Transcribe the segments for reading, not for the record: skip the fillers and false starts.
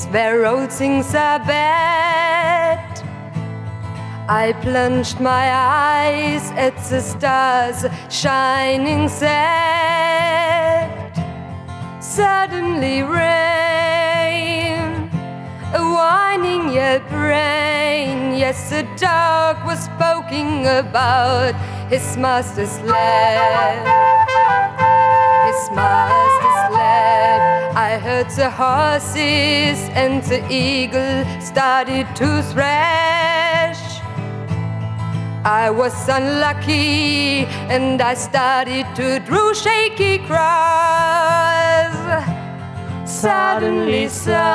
where old things are bad. I plunged my eyes at the stars shining sad. Suddenly rain, a whining yell brain. Yes, the dog was poking about his master's lap. His master's lap. I heard the horses and the eagle started to thrash. I was unlucky and I started to draw shaky cries. Suddenly,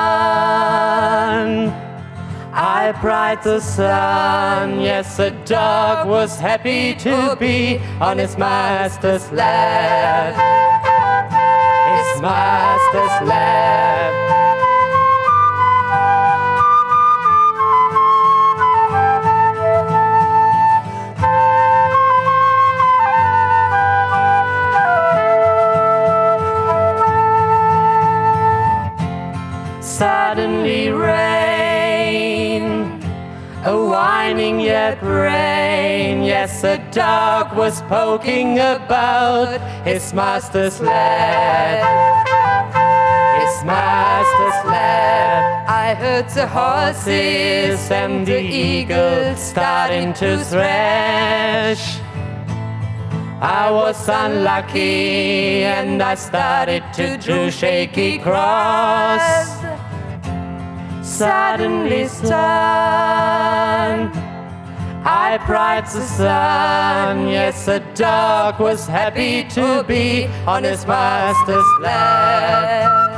sun, I pried the sun. Yes, the dog was happy to be on his master's lap. His master's lap. Suddenly rain, a whining yet rain. Yes, the dog was poking about his master's lap. His master's lap. I heard the horses and the eagle starting to thrash. I was unlucky and I started to do shaky cross. Suddenly sun, I pried the sun. Yes, the dog was happy to be on his master's lap.